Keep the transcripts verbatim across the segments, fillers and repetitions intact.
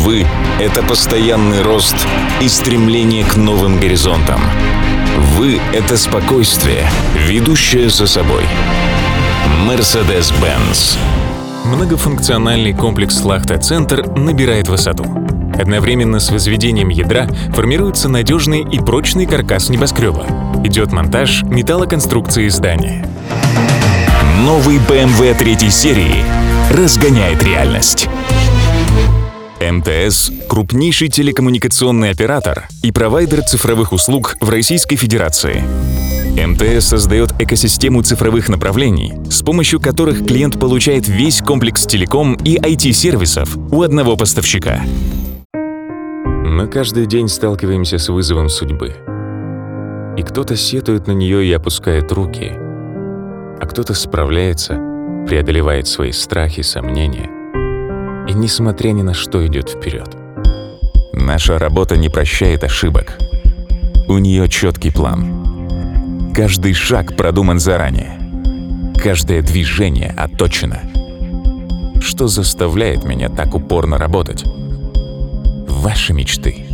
Вы — это постоянный рост и стремление к новым горизонтам. Вы — это спокойствие, ведущее за собой. Mercedes-Benz. Многофункциональный комплекс Лахта-Центр набирает высоту. Одновременно с возведением ядра формируется надежный и прочный каркас небоскреба. Идет монтаж металлоконструкции здания. Новый бэ эм вэ третьей серии разгоняет реальность. эм тэ эс – крупнейший телекоммуникационный оператор и провайдер цифровых услуг в Российской Федерации. эм тэ эс создает экосистему цифровых направлений, с помощью которых клиент получает весь комплекс телеком и ай ти-сервисов у одного поставщика. Мы каждый день сталкиваемся с вызовом судьбы. И кто-то сетует на нее и опускает руки, а кто-то справляется, преодолевает свои страхи, сомнения и, несмотря ни на что, идет вперед. Наша работа не прощает ошибок. У нее четкий план. Каждый шаг продуман заранее. Каждое движение отточено. Что заставляет меня так упорно работать? Ваши мечты.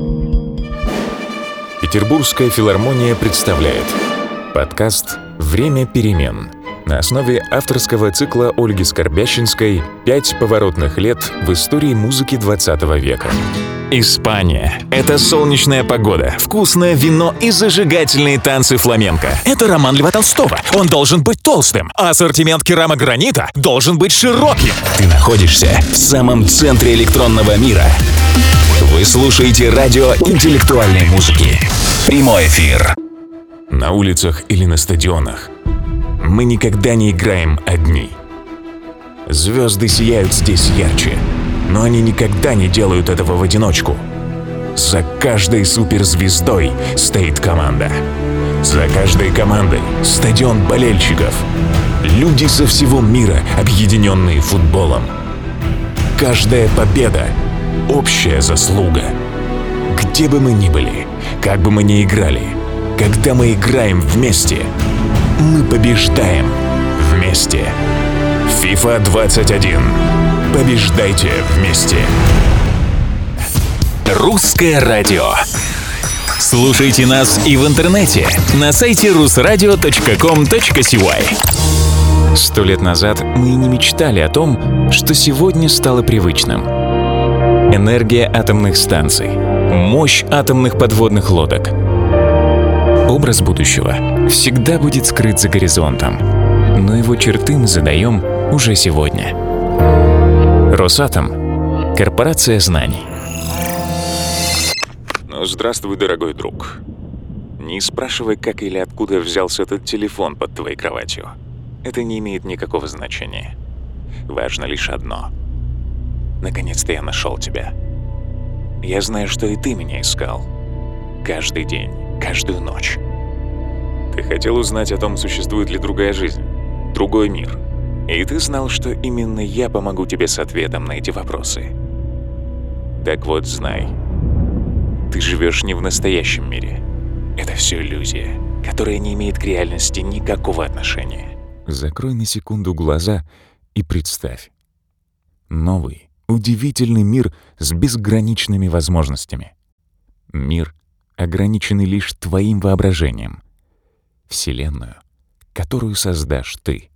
Петербургская филармония представляет подкаст «Время перемен» на основе авторского цикла Ольги Скорбящинской «Пять поворотных лет в истории музыки двадцатого века». Испания — это солнечная погода, вкусное вино и зажигательные танцы фламенко. Это роман Льва Толстого. Он должен быть толстым, а ассортимент керамогранита должен быть широким. Ты находишься в самом центре электронного мира. Вы слушаете радио интеллектуальной музыки. Прямой эфир. На улицах или на стадионах мы никогда не играем одни. Звезды сияют здесь ярче, но они никогда не делают этого в одиночку. За каждой суперзвездой стоит команда. За каждой командой стадион болельщиков. Люди со всего мира, объединенные футболом. Каждая победа — общая заслуга. Где бы мы ни были, как бы мы ни играли, когда мы играем вместе, мы побеждаем вместе. фифа двадцать один. Побеждайте вместе. Русское радио. Слушайте нас и в интернете на сайте русрадио точка ком точка си уай. Сто лет назад мы и не мечтали о том, что сегодня стало привычным. Энергия атомных станций, мощь атомных подводных лодок. Образ будущего всегда будет скрыт за горизонтом, но его черты мы задаем уже сегодня. Росатом — корпорация знаний. Ну, здравствуй, дорогой друг. Не спрашивай, как или откуда взялся этот телефон под твоей кроватью. Это не имеет никакого значения. Важно лишь одно. Наконец-то я нашел тебя. Я знаю, что и ты меня искал. Каждый день, каждую ночь. Ты хотел узнать о том, существует ли другая жизнь, другой мир. И ты знал, что именно я помогу тебе с ответом на эти вопросы. Так вот, знай. Ты живешь не в настоящем мире. Это все иллюзия, которая не имеет к реальности никакого отношения. Закрой на секунду глаза и представь. Новый, удивительный мир с безграничными возможностями. Мир, ограниченный лишь твоим воображением. Вселенную, которую создашь ты.